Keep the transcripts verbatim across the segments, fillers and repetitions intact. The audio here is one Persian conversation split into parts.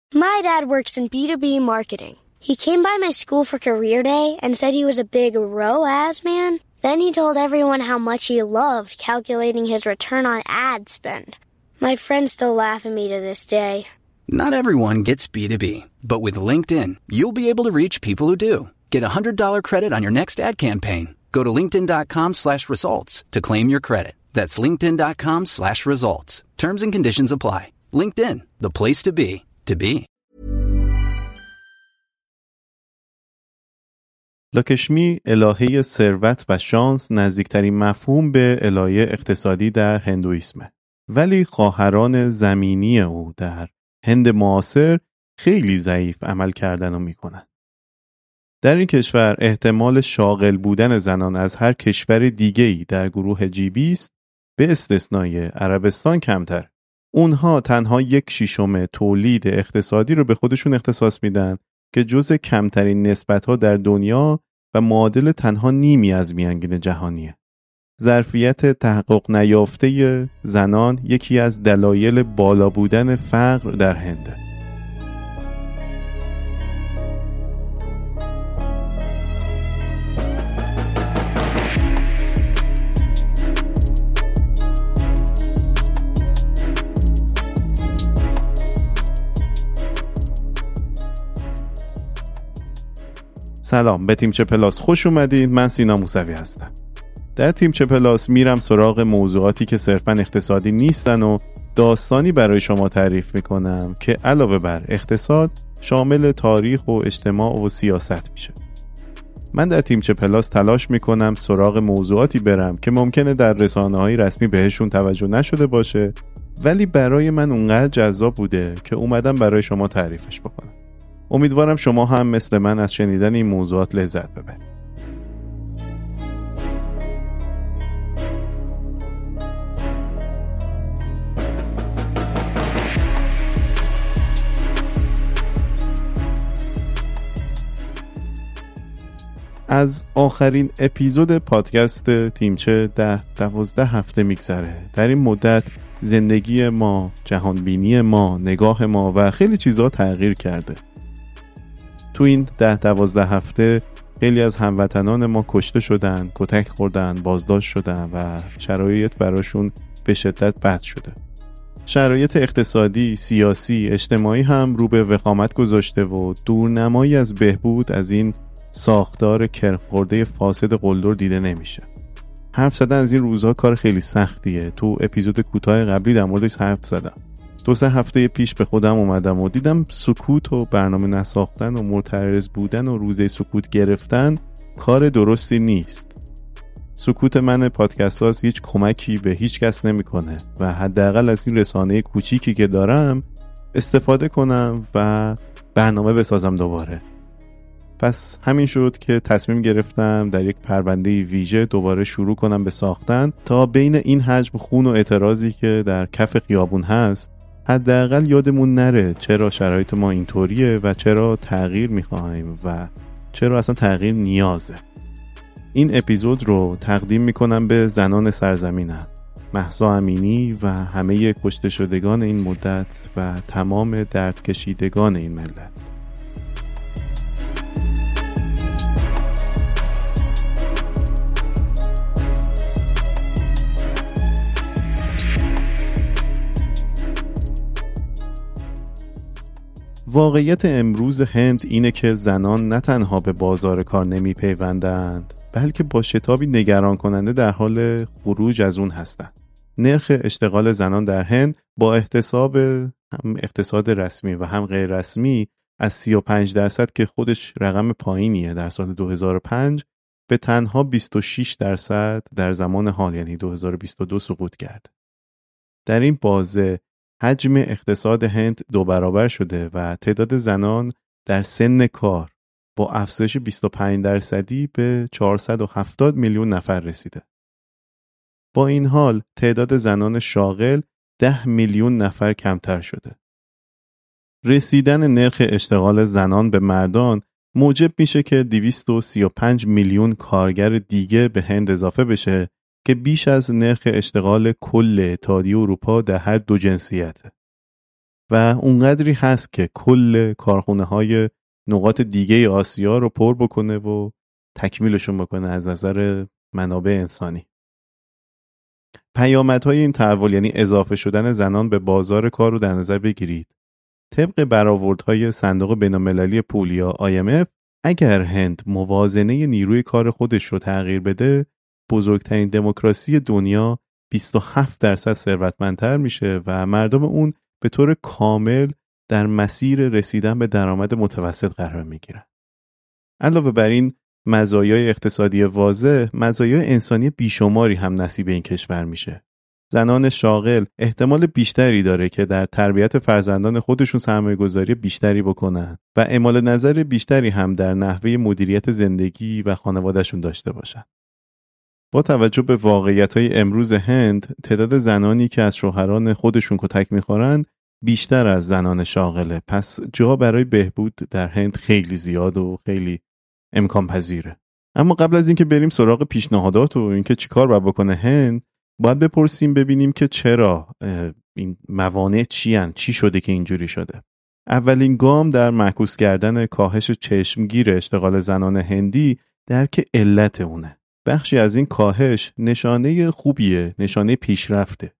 My dad works in B two B marketing. He came by my school for career day and said he was a big R O A S man. Then he told everyone how much he loved calculating his return on ad spend. My friends still laugh at me to this day. Not everyone gets B two B, but with LinkedIn, you'll be able to reach people who do. Get a one hundred dollars credit on your next ad campaign. Go to linkedin.com slash results to claim your credit. That's linkedin.com slash results. Terms and conditions apply. LinkedIn, the place to be, to be. لاکشمی الهه ثروت و شانس نزدیکترین مفهوم به الهه اقتصادی در هندویسمه. ولی خواهران زمینی او در هند معاصر خیلی ضعیف عمل کردن و میکنن. در این کشور احتمال شاغل بودن زنان از هر کشور دیگه‌ای در گروه جی بیست به استثنای عربستان کمتر. اونها تنها یک شیشم تولید اقتصادی رو به خودشون اختصاص میدن که جز کمترین نسبت‌ها در دنیا و معادل تنها نیمی از میانگین جهانیه. ظرفیت تحقق نیافته زنان یکی از دلایل بالا بودن فقر در هنده. سلام، به تیم چه پلاس خوش اومدید. من سینا موسوی هستم. در تیم چه پلاس میرم سراغ موضوعاتی که صرفاً اقتصادی نیستن و داستانی برای شما تعریف میکنم که علاوه بر اقتصاد شامل تاریخ و اجتماع و سیاست میشه. من در تیم چه پلاس تلاش میکنم سراغ موضوعاتی برم که ممکنه در رسانه‌های رسمی بهشون توجه نشده باشه، ولی برای من اونقدر جذاب بوده که اومدم برای شما تعریفش بکنم. امیدوارم شما هم مثل من از شنیدن این موضوعات لذت ببرید. از آخرین اپیزود پادکست تیمچه ده دوازده هفته میگذره. در این مدت زندگی ما، جهانبینی ما، نگاه ما و خیلی چیزها تغییر کرده. تو این ده دوازده هفته خیلی از هموطنان ما کشته شدن، کتک خوردن، بازداشت شدن و شرایط براشون به شدت بد شده. شرایط اقتصادی، سیاسی، اجتماعی هم رو به وخامت گذاشته و دورنمایی از بهبود از این ساختار کرخورده فاسد قلدر دیده نمیشه. حرف زدن از این روزها کار خیلی سختیه. تو اپیزود کوتاه قبلی در موردش حرف زدم. دو سه هفته پیش به خودم اومدم و دیدم سکوت و برنامه نساختن و معترض بودن و روزه سکوت گرفتن کار درستی نیست. سکوت من پادکست ساز هیچ کمکی به هیچ کس نمیکنه و حداقل از این رسانه کوچیکی که دارم استفاده کنم و برنامه بسازم دوباره. پس همین شد که تصمیم گرفتم در یک پرونده ویژه دوباره شروع کنم به ساختن تا بین این حجم خون و اعتراضی که در کف خیابون هست حداقل یادمون نره چرا شرایط ما اینطوریه و چرا تغییر میخوایم و چرا اصلا تغییر نیازه. این اپیزود رو تقدیم میکنم به زنان سرزمینم، مهسا امینی و همه کشته شدگان این مدت و تمام درد کشیدگان این ملت. واقعیت امروز هند اینه که زنان نه تنها به بازار کار نمی پیوندند، بلکه با شتابی نگران کننده در حال خروج از اون هستند. نرخ اشتغال زنان در هند با احتساب هم اقتصاد رسمی و هم غیر رسمی از سی و پنج درصد که خودش رقم پایینیه در سال دو هزار و پنج به تنها بیست و شش درصد در زمان حال یعنی دو هزار و بیست و دو سقوط کرد. در این بازه حجم اقتصاد هند دو برابر شده و تعداد زنان در سن کار با افزایش بیست و پنج درصدی به چهارصد و هفتاد میلیون نفر رسیده. با این حال تعداد زنان شاغل ده میلیون نفر کمتر شده. رسیدن نرخ اشتغال زنان به مردان موجب میشه که دویست و سی و پنج میلیون کارگر دیگه به هند اضافه بشه که بیش از نرخ اشتغال کل اتحادیه اروپا در هر دو جنسیته. و اونقدری هست که کل کارخونه های نقاط دیگه آسیا رو پر بکنه و تکمیلشون بکنه از نظر منابع انسانی. پیامدهای این تحول یعنی اضافه شدن زنان به بازار کار رو در نظر بگیرید. طبق برآوردهای صندوق بین‌المللی پول یا آی ام اف اگر هند موازنه نیروی کار خودش رو تغییر بده، بزرگترین دموکراسی دنیا بیست و هفت درصد ثروتمندتر میشه و مردم اون به طور کامل در مسیر رسیدن به درآمد متوسط قرار میگیرن. علاوه بر این مزایای اقتصادی واضح، مزایای انسانی بیشماری هم نصیب این کشور میشه. زنان شاغل احتمال بیشتری داره که در تربیت فرزندان خودشون سرمایه‌گذاری بیشتری بکنن و اعمال نظر بیشتری هم در نحوه مدیریت زندگی و خانوادهشون داشته باشن. با توجه به واقعیت‌های امروز هند، تعداد زنانی که از شوهران خودشون کتک می‌خورن بیشتر از زنان شاغله. پس جا برای بهبود در هند خیلی زیاد و خیلی امکان پذیره. اما قبل از اینکه بریم سراغ پیشنهادات و اینکه چیکار باید بکنه هند، باید بپرسیم ببینیم که چرا این موانع چی هن؟ چی شده که اینجوری شده. اولین گام در معکوس کردن کاهش چشمگیر اشتغال زنان هندی درک علت اونه. بخشی از این کاهش نشانه خوبیه، نشانه پیشرفته.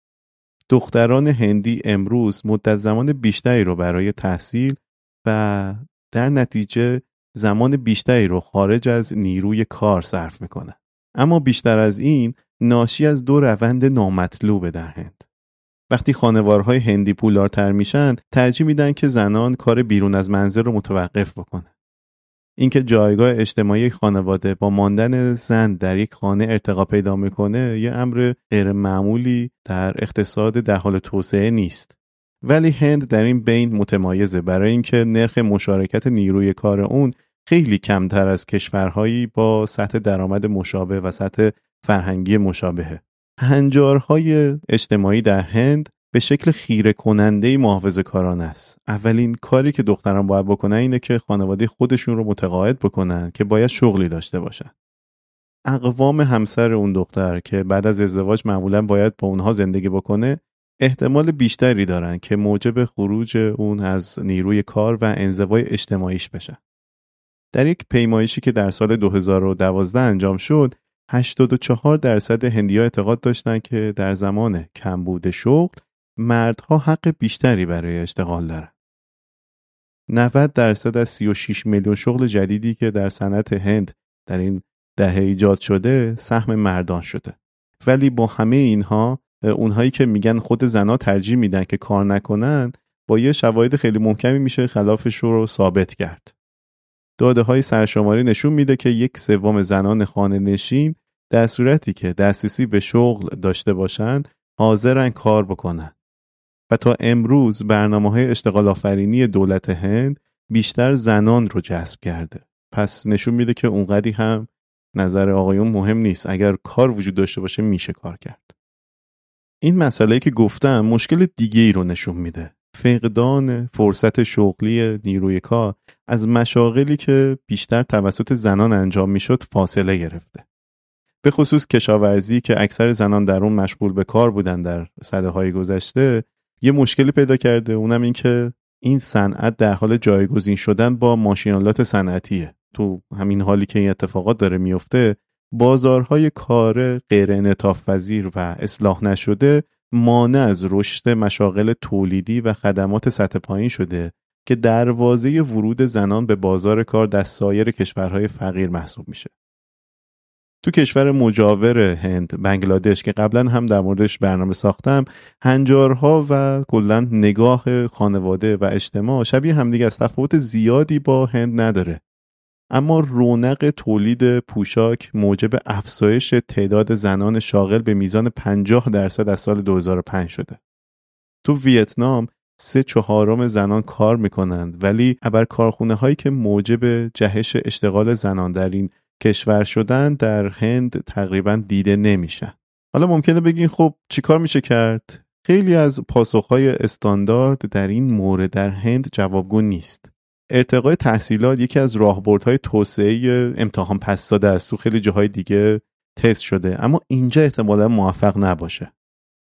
دختران هندی امروز مدت زمان بیشتری رو برای تحصیل و در نتیجه زمان بیشتری رو خارج از نیروی کار صرف میکنن. اما بیشتر از این ناشی از دو روند نامطلوبه در هند. وقتی خانوارهای هندی پولدارتر میشن، ترجیح میدن که زنان کار بیرون از منزل رو متوقف بکنن. اینکه جایگاه اجتماعی خانواده با ماندن زن در یک خانه ارتقا پیدا میکنه یه امر غیر معمولی در اقتصاد در حال توسعه نیست. ولی هند در این بین متمایزه، برای اینکه نرخ مشارکت نیروی کار اون خیلی کمتر از کشورهایی با سطح درآمد مشابه و سطح فرهنگی مشابهه. هنجارهای اجتماعی در هند به شکل خیره کننده محافظه‌کارانه است. اولین کاری که دختران باید بکنن اینه که خانواده خودشون رو متقاعد بکنن که باید شغلی داشته باشن. اقوام همسر اون دختر که بعد از ازدواج معمولاً باید با اونها زندگی بکنه، احتمال بیشتری دارن که موجب خروج اون از نیروی کار و انزوای اجتماعیش بشن. در یک پیمایشی که در سال دو هزار و دوازده انجام شد، هشتاد و چهار درصد هندی‌ها اعتقاد داشتند که در زمان کمبود شغل مردها حق بیشتری برای اشتغال دارند. نود درصد از سی و شش میلیون شغل جدیدی که در صنعت هند در این دهه ایجاد شده سهم مردان شده. ولی با همه اینها اونهایی که میگن خود زنها ترجیح میدن که کار نکنن، با یه شواهد خیلی محکمی میشه خلافش رو ثابت کرد. داده‌های سرشماری نشون میده که یک سوم زنان خانه نشین در صورتی که دسترسی به شغل داشته باشند حاضرن کار بکنن. و تا امروز برنامه‌های اشتغال آفرینی دولت هند بیشتر زنان رو جذب کرده. پس نشون میده که اونقدی هم نظر آقایون مهم نیست. اگر کار وجود داشته باشه میشه کار کرد. این مسئله‌ای که گفتم مشکل دیگه‌ای رو نشون میده. فقدان فرصت شغلی نیروی کار از مشاغلی که بیشتر توسط زنان انجام میشد فاصله گرفته. به خصوص کشاورزی که اکثر زنان در اون مشغول به کار بودن در سده‌های گذشته، یه مشکلی پیدا کرده، اونم این که این صنعت در حال جایگزین شدن با ماشین‌آلات صنعتیه. تو همین حالی که این اتفاقات داره میفته، بازارهای کار غیر انعطاف پذیر و اصلاح نشده مانع از رشد مشاغل تولیدی و خدمات سطح پایین شده که دروازه ورود زنان به بازار کار در سایر کشورهای فقیر محسوب میشه. تو کشور مجاور هند، بنگلادش، که قبلا هم در موردش برنامه ساختم، هنجارها و کلا نگاه خانواده و اجتماع شبیه همدیگه است. تفاوت زیادی با هند نداره. اما رونق تولید پوشاک موجب افزایش تعداد زنان شاغل به میزان پنجاه درصد از سال دو هزار و پنج شده. تو ویتنام سه چهارم زنان کار میکنند، ولی ابر کارخونه هایی که موجب جهش اشتغال زنان در این کشور شدن در هند تقریبا دیده نمیشن. حالا ممکنه بگین خب چی کار میشه کرد؟ خیلی از پاسخهای استاندارد در این مورد در هند جوابگو نیست. ارتقای تحصیلات یکی از راهبردهای توسعه امتحان پس داده است. تو خیلی جاهای دیگه تست شده، اما اینجا احتمالاً موفق نباشه.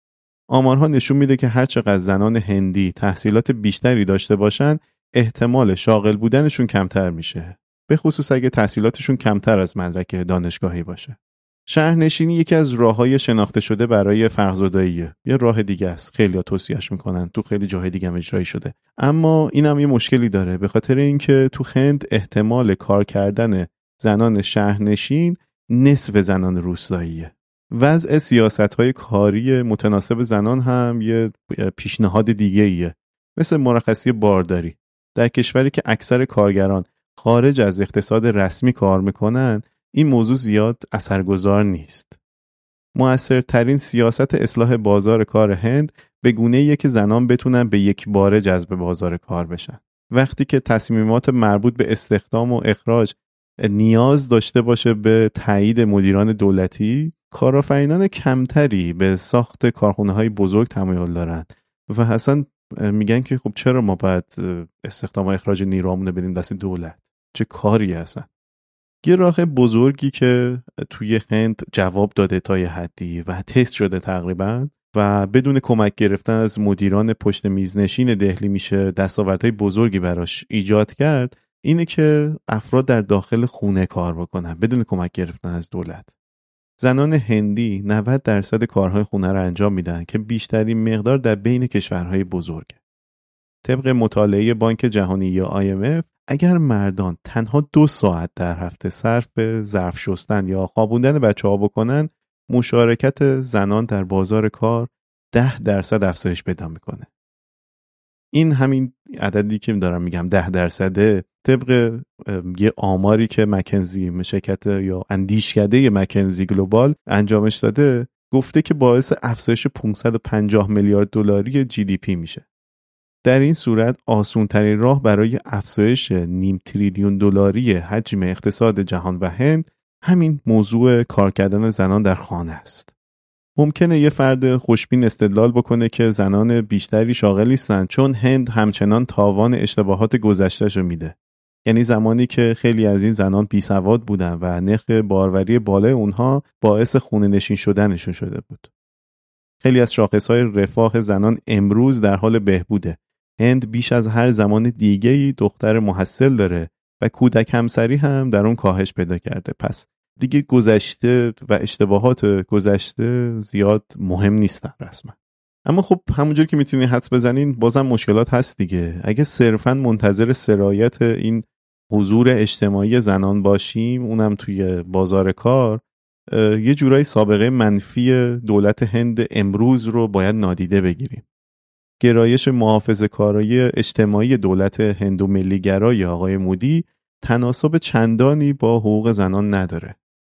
آمارها نشون میده که هر چقدر زنان هندی تحصیلات بیشتری داشته باشن، احتمال شاغل بودنشون کمتر میشه. به خصوص اگه تحصیلاتشون کمتر از مدرک دانشگاهی باشه. شهرنشینی یکی از راههای شناخته شده برای فرزنداییه. یه راه دیگه است. خیلی‌ها توصیه‌اش میکنن. تو خیلی جاهای دیگه هم اجرایی شده. اما اینم یه مشکلی داره، به خاطر اینکه تو هند احتمال کار کردن زنان شهرنشین نصف زنان روستاییه. وضع سیاست‌های کاری متناسب زنان هم یه پیشنهاد دیگه‌ایه. مثل مرخصی بارداری. در کشوری که اکثر کارگران خارج از اقتصاد رسمی کار میکنن، این موضوع زیاد اثرگذار نیست. مؤثرترین سیاست اصلاح بازار کار هند به گونه‌ایه که زنان بتونن به یک باره جذب بازار کار بشن. وقتی که تصمیمات مربوط به استخدام و اخراج نیاز داشته باشه به تایید مدیران دولتی، کارآفرینان کمتری به ساخت کارخانه‌های بزرگ تمایل دارن و اصلا میگن که خب چرا ما باید استخدام و اخراج نیرومون رو بدیم دست دولت؟ چه کاری هستن؟ یه راه بزرگی که توی هند جواب داده تا یه حدی و تست شده تقریبا و بدون کمک گرفتن از مدیران پشت میز نشین دهلی میشه دستاوردهای بزرگی براش ایجاد کرد، اینه که افراد در داخل خونه کار بکنن بدون کمک گرفتن از دولت. زنان هندی نود درصد کارهای خونه رو انجام میدن که بیشترین مقدار در بین کشورهای بزرگه. طبق مطالعه بانک جهانی یا آی ام اف، اگر مردان تنها دو ساعت در هفته صرف به ظرف شستن یا خوابوندن بچه‌ها بکنن، مشارکت زنان در بازار کار ده درصد افزایش پیدا میکنه. این همین عددی که دارم میگم ده درصده، طبق یه آماری که مکنزی شرکت یا اندیشکده مکنزی گلوبال انجامش داده، گفته که باعث افزایش پانصد و پنجاه میلیارد دلاری جی دی پی میشه. در این صورت آسون ترین راه برای افزایش نیم تریلیون دلاری حجم اقتصاد جهان و هند همین موضوع کار کردن زنان در خانه است. ممکنه یه فرد خوشبین استدلال بکنه که زنان بیشتری شاغل نیستن چون هند همچنان تاوان اشتباهات گذشته‌شو میده. یعنی زمانی که خیلی از این زنان بیسواد بودن و نرخ باروری بالای اونها باعث خونه نشین شدنشون شده بود. خیلی از شاخصهای رفاه زنان امروز در حال بهبوده. هند بیش از هر زمان دیگه‌ای دختر محصل داره و کودک همسری هم در اون کاهش پیدا کرده. پس دیگه گذشته و اشتباهات گذشته زیاد مهم نیستن رسما. اما خب همونجور که میتونی حدس بزنین بازم مشکلات هست دیگه. اگه صرفاً منتظر سرایت این حضور اجتماعی زنان باشیم، اونم توی بازار کار، یه جورایی سابقه منفی دولت هند امروز رو باید نادیده بگیریم. گرایش محافظه‌کارانه اجتماعی دولت هندو ملی‌گرای آقای مودی تناسب چندانی با حقوق زنان نداره.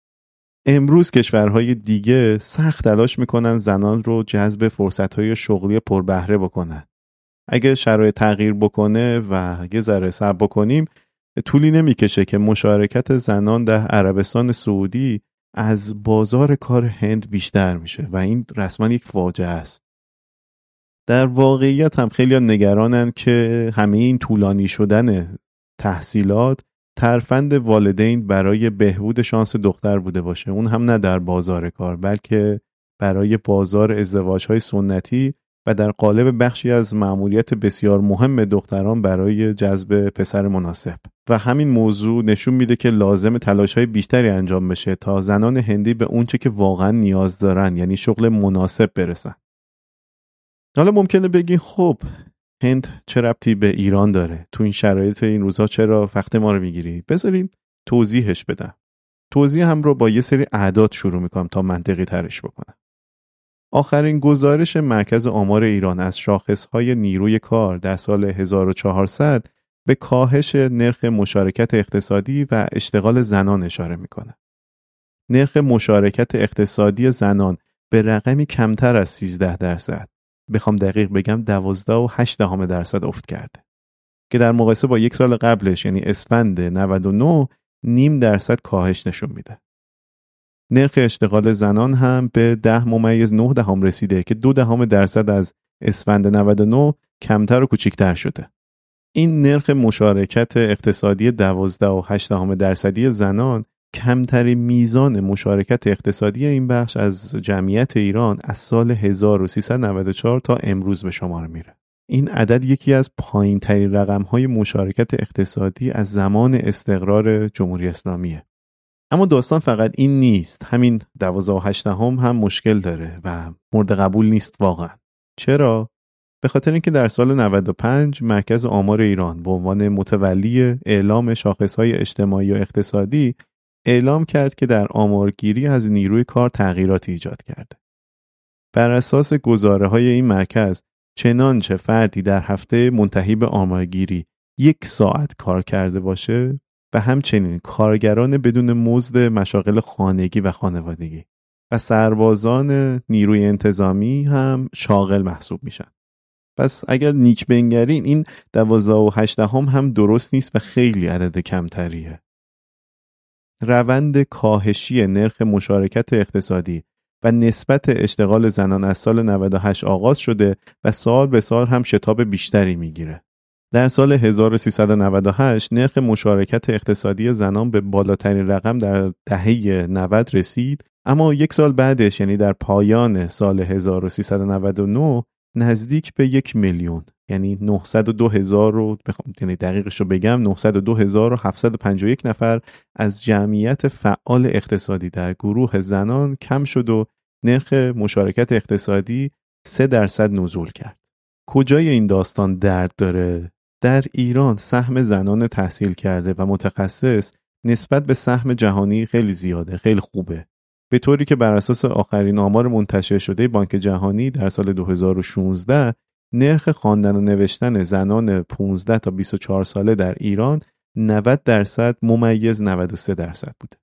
امروز کشورهای دیگه سخت تلاش میکنن زنان رو جذب فرصتهای شغلی پربهره بکنن. اگه شرایط تغییر بکنه و یه ذره صبر بکنیم، طولی نمیکشه که مشارکت زنان در عربستان سعودی از بازار کار هند بیشتر میشه و این رسما یک فاجعه است. در واقعیت هم خیلی نگرانن که همه این طولانی شدن تحصیلات ترفند والدین برای بهبود شانس دختر بوده باشه، اون هم نه در بازار کار بلکه برای بازار ازدواج‌های سنتی و در قالب بخشی از مأموریت بسیار مهم دختران برای جذب پسر مناسب. و همین موضوع نشون میده که لازم تلاش‌های بیشتری انجام بشه تا زنان هندی به اونچه که واقعا نیاز دارن، یعنی شغل مناسب، برسن. حالا ممکنه بگی خب هند چه ربطی به ایران داره؟ تو این شرایط این روزها چرا وقت ما رو میگیری؟ بذارین توضیحش بدم. توضیح هم رو با یه سری اعداد شروع میکنم تا منطقی ترش بکنم. آخرین گزارش مرکز آمار ایران از شاخصهای نیروی کار در سال هزار و چهارصد به کاهش نرخ مشارکت اقتصادی و اشتغال زنان اشاره میکنه. نرخ مشارکت اقتصادی زنان به رقمی کمتر از سیزده درصد، بخوام دقیق بگم دوازده و هشت دهم درصد افت کرده که در مقایسه با یک سال قبلش یعنی اسفند نود و نه نیم درصد کاهش نشون میده. نرخ اشتغال زنان هم به ده ممیز نه دهم رسیده که دو دهم درصد از اسفند نود و نه کمتر و کوچکتر شده. این نرخ مشارکت اقتصادی دوازده و هشت دهم درصدی زنان کمترین میزان مشارکت اقتصادی این بخش از جمعیت ایران از سال هزار و سیصد و نود و چهار تا امروز به شمار میره. این عدد یکی از پایین ترین رقم های مشارکت اقتصادی از زمان استقرار جمهوری اسلامیه. اما داستان فقط این نیست. همین دوازده و هشت هم هم مشکل داره و مورد قبول نیست واقعا. چرا؟ به خاطر اینکه در سال نود و پنج مرکز آمار ایران به عنوان متولی اعلام شاخصهای اجتماعی و اقتصادی اعلام کرد که در آمارگیری از نیروی کار تغییراتی ایجاد کرده. بر اساس گزاره‌های این مرکز چنانچه فردی در هفته منتهی به آمارگیری یک ساعت کار کرده باشه و همچنین کارگران بدون مزد مشاغل خانگی و خانوادگی و سربازان نیروی انتظامی هم شاغل محسوب میشن. پس اگر نیک بنگرین این دوازده و هشت هم هم درست نیست و خیلی عدد کمتریه. روند کاهشی نرخ مشارکت اقتصادی و نسبت اشتغال زنان از سال نود و هشت آغاز شده و سال به سال هم شتاب بیشتری میگیره. در سال هزار و سیصد و نود و هشت نرخ مشارکت اقتصادی زنان به بالاترین رقم در دهه نود رسید، اما یک سال بعدش یعنی در پایان سال هزار و سیصد و نود و نه نزدیک به یک میلیون یعنی نهصد و دو هزار رو بخوام یعنی دقیقش رو بگم نهصد و دو هزار و هفتصد و پنجاه و یک نفر از جمعیت فعال اقتصادی در گروه زنان کم شد و نرخ مشارکت اقتصادی سه درصد نزول کرد. کجای این داستان درد داره؟ در ایران سهم زنان تحصیل کرده و متخصص نسبت به سهم جهانی خیلی زیاده، خیلی خوبه. به طوری که بر اساس آخرین آمار منتشر شده بانک جهانی در سال دو هزار و شانزده نرخ خواندن و نوشتن زنان پانزده تا بیست و چهار ساله در ایران نود درصد ممیز نود و سه درصد بوده.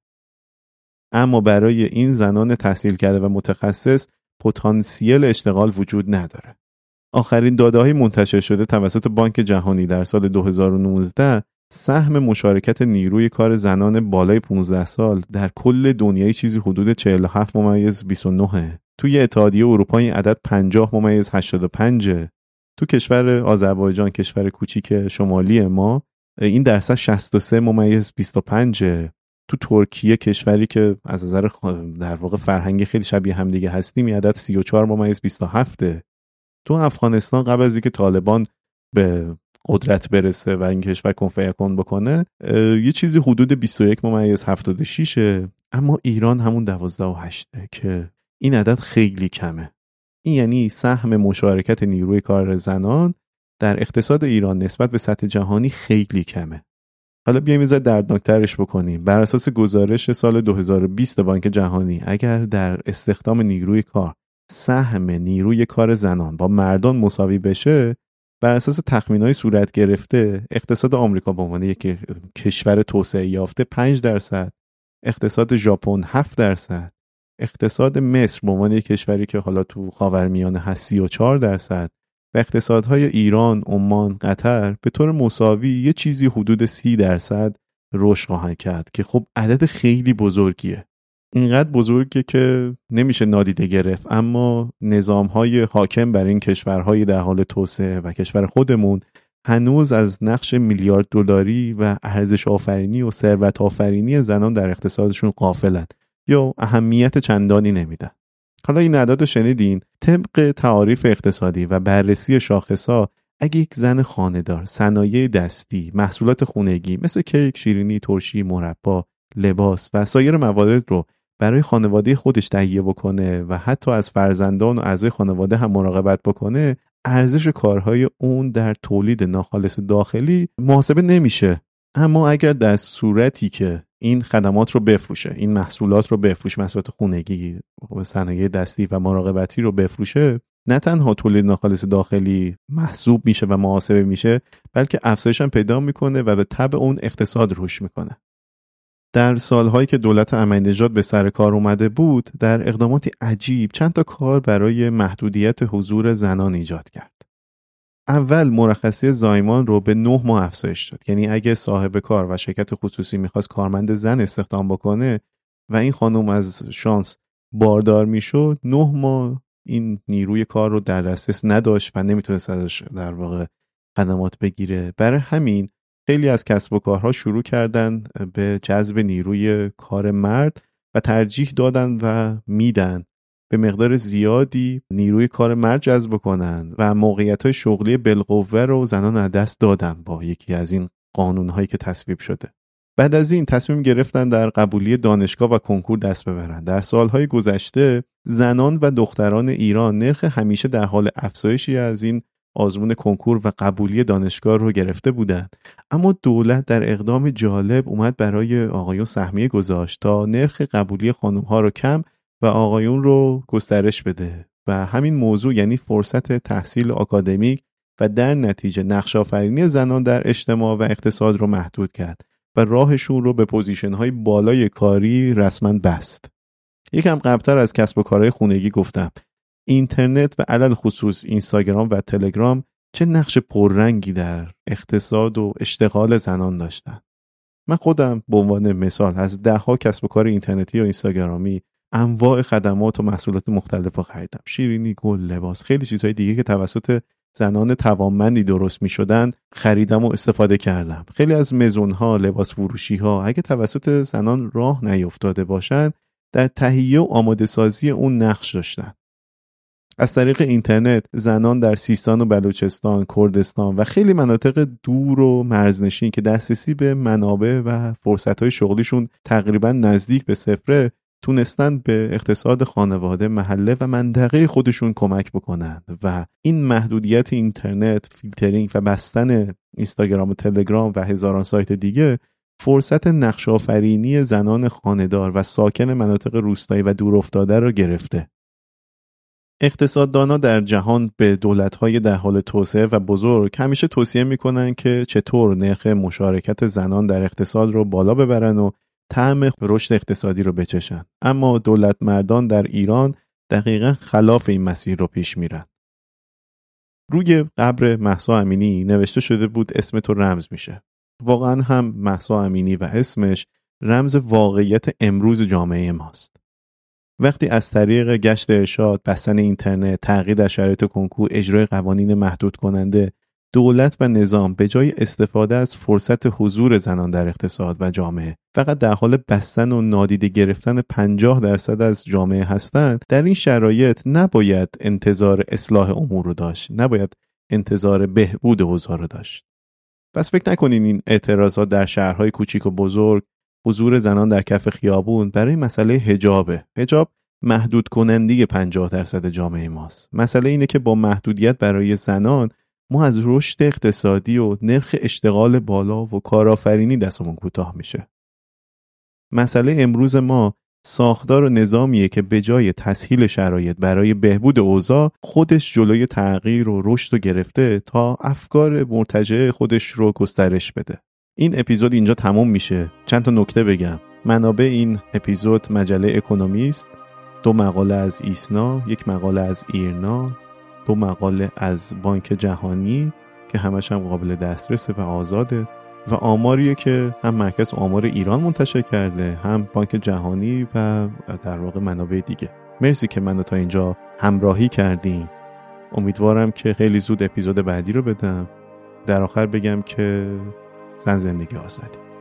اما برای این زنان تحصیل کرده و متخصص پتانسیل اشتغال وجود نداره. آخرین داده‌های منتشر شده توسط بانک جهانی در سال دو هزار و نوزده سهم مشارکت نیروی کار زنان بالای پانزده سال در کل دنیای چیزی حدود چهل و هفت ممیز بیست و نه. توی اتحادیه اروپا این عدد پنجاه ممیز هشتاد و پنج. تو کشور آذربایجان، کشور کوچیک شمالی ما، این درصد شصت و سه ممیز بیست و پنج. تو ترکیه، کشوری که از نظر در واقع فرهنگی خیلی شبیه هم دیگه هستیم، این عدد سی و چهار ممیز بیست و هفت. تو افغانستان قبل از اینکه طالبان به قدرت برسه و این کشور کن فیکون بکنه یه چیزی حدود بیست و یک ممیز هفتاد و شش. اما ایران همون دوازده و هشت که این عدد خیلی کمه. این یعنی سهم مشارکت نیروی کار زنان در اقتصاد ایران نسبت به سطح جهانی خیلی کمه. حالا بیایم یه ذره دردناکترش بکنیم. بر اساس گزارش سال دو هزار و بیست بانک جهانی اگر در استخدام نیروی کار سهم نیروی کار زنان با مردان مساوی بشه، بر اساس تخمین‌های صورت گرفته اقتصاد آمریکا به عنوان یک کشور توسعه یافته پنج درصد، اقتصاد ژاپن هفت درصد، اقتصاد مصر به عنوان یک کشوری که حالا تو خاورمیانه هست سی و چهار درصد و اقتصادهای ایران، عمان، قطر به طور مساوی یه چیزی حدود سی درصد رشد خواهند کرد که خب عدد خیلی بزرگیه. اینقدر بزرگه که نمیشه نادیده گرفت، اما نظامهای حاکم بر این کشورهای در حال توسعه و کشور خودمون هنوز از نقش میلیارد دلاری و ارزش آفرینی و ثروت آفرینی زنان در اقتصادشون غافلن یا اهمیت چندانی نمیدن. حالا این اعداد شنیدین. طبق تعاریف اقتصادی و بررسی شاخص‌ها اگه یک زن خانه‌دار صنایع دستی، محصولات خانگی مثل کیک، شیرینی، ترشی، مربا، لباس و سایر موارد رو برای خانواده خودش تهیه بکنه و حتی از فرزندان و اعضای خانواده هم مراقبت بکنه، ارزش کارهای اون در تولید ناخالص داخلی محاسبه نمیشه. اما اگر در صورتی که این خدمات رو بفروشه، این محصولات رو بفروشه، محصولات خانگی و صنایع دستی و مراقبتی رو بفروشه، نه تنها تولید ناخالص داخلی محسوب میشه و محاسبه میشه، بلکه افزایش هم پیدا میکنه و به تبع اون اقتصاد رشد میکنه. در سالهایی که دولت احمدی نژاد به سر کار اومده بود، در اقداماتی عجیب چند تا کار برای محدودیت حضور زنان ایجاد کرد. اول مرخصی زایمان رو به نه ماه افزایش داد. یعنی اگه صاحب کار و شرکت خصوصی میخواست کارمند زن استخدام بکنه و این خانم از شانس باردار میشد، نه ماه این نیروی کار رو در دسترس نداشت و نمیتونست ازش در واقع خدمات بگیره. برای همین خیلی از کسب و کارها شروع کردن به جذب نیروی کار مرد و ترجیح دادن و میدن به مقدار زیادی نیروی کار مرد جذب کنن و موقعیت‌های شغلی بالقوه رو زنان از دست دادن با یکی از این قانون‌هایی که تصویب شده. بعد از این تصمیم گرفتن در قبولی دانشگاه و کنکور دست ببرن. در سالهای گذشته زنان و دختران ایران نرخ همیشه در حال افزایشی از این آزمون کنکور و قبولی دانشگاه رو گرفته بودند، اما دولت در اقدام جالب اومد برای آقایون سهمیه گذاشت تا نرخ قبولی خانم‌ها رو کم و آقایون رو گسترش بده و همین موضوع یعنی فرصت تحصیل آکادمیک و در نتیجه نقش آفرینی زنان در اجتماع و اقتصاد رو محدود کرد و راهشون رو به پوزیشن‌های بالای کاری رسما بست. یکم قبلتر از کسب و کارهای خونگی گفتم اینترنت و علل خصوص اینستاگرام و تلگرام چه نقش پررنگی در اقتصاد و اشتغال زنان داشتن. من خودم به عنوان مثال از ده ها کسب و کار اینترنتی و اینستاگرامی انواع خدمات و محصولات مختلف رو خریدم. شیرینی، گل، لباس، خیلی چیزهای دیگه که توسط زنان توانمندی درست می شدن خریدم و استفاده کردم. خیلی از مزونها، لباس فروشی ها اگه توسط زنان راه نیفتاده باشن در تهیه و آماده سازی اون نقش داشتن. از طریق اینترنت زنان در سیستان و بلوچستان، کردستان و خیلی مناطق دور و مرزنشین که دسترسی به منابع و فرصت‌های شغلیشون تقریبا نزدیک به صفره تونستن به اقتصاد خانواده، محله و منطقه خودشون کمک بکنن و این محدودیت اینترنت، فیلترینگ و بستن اینستاگرام و تلگرام و هزاران سایت دیگه فرصت نقش آفرینی زنان خانه‌دار و ساکن مناطق روستایی و دورافتاده رو گرفته. اقتصاددانا در جهان به دولت‌های در حال توسعه و بزرگ همیشه توصیه می‌کنن که چطور نرخ مشارکت زنان در اقتصاد رو بالا ببرن و طعم رشد اقتصادی رو بچشن. اما دولت مردان در ایران دقیقاً خلاف این مسیر رو پیش میرن. روی قبر مهسا امینی نوشته شده بود اسم تو رمز میشه. واقعاً هم مهسا امینی و اسمش رمز واقعیت امروز جامعه ماست. وقتی از طریق گشت ارشاد، بستن اینترنت، تغییر در شرایط کنکور، اجرای قوانین محدود کننده، دولت و نظام به جای استفاده از فرصت حضور زنان در اقتصاد و جامعه فقط در حال بستن و نادیده گرفتن پنجاه درصد از جامعه هستند، در این شرایط نباید انتظار اصلاح امور رو داشت، نباید انتظار بهبود اوضاع رو داشت. پس فکر نکنین این اعتراضات در شهرهای کوچیک و بزرگ، حضور زنان در کف خیابون برای مسئله حجابه. حجاب محدود کننده پنجاه درصد جامعه ماست. مسئله اینه که با محدودیت برای زنان ما از رشد اقتصادی و نرخ اشتغال بالا و کارآفرینی دستمون کوتاه میشه. مسئله امروز ما ساختار و نظامیه که به جای تسهیل شرایط برای بهبود اوضاع خودش جلوی تغییر و رشد رو گرفته تا افکار مرتجع خودش رو گسترش بده. این اپیزود اینجا تموم میشه. چند تا نکته بگم. منابع این اپیزود مجله اکونومیست، دو مقاله از ایسنا، یک مقاله از ایرنا، دو مقاله از بانک جهانی که همش هم قابل دسترسه و آزاده و آماریه که هم مرکز آمار ایران منتشر کرده، هم بانک جهانی و در واقع منابع دیگه. مرسی که منو تا اینجا همراهی کردین. امیدوارم که خیلی زود اپیزود بعدی رو بدم. در آخر بگم که زن زندگی آزادی.